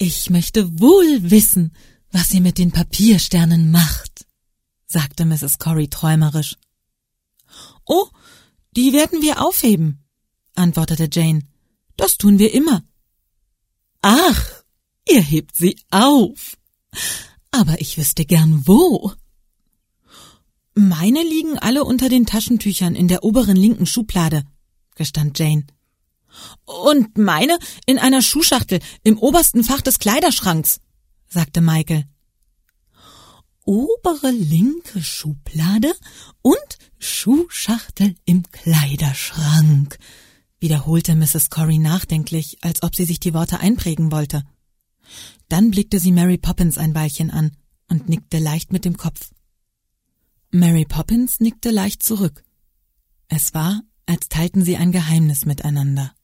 »Ich möchte wohl wissen, was ihr mit den Papiersternen macht«, sagte Mrs. Corry träumerisch. »Oh, die werden wir aufheben«, antwortete Jane. »Das tun wir immer.« »Ach, ihr hebt sie auf. Aber ich wüsste gern wo.« »Meine liegen alle unter den Taschentüchern in der oberen linken Schublade«, gestand Jane. »Und meine in einer Schuhschachtel im obersten Fach des Kleiderschranks«, sagte Michael. »Obere linke Schublade und Schuhschachtel im Kleiderschrank«, wiederholte Mrs. Corry nachdenklich, als ob sie sich die Worte einprägen wollte. Dann blickte sie Mary Poppins ein Weilchen an und nickte leicht mit dem Kopf. Mary Poppins nickte leicht zurück. Es war, als teilten sie ein Geheimnis miteinander.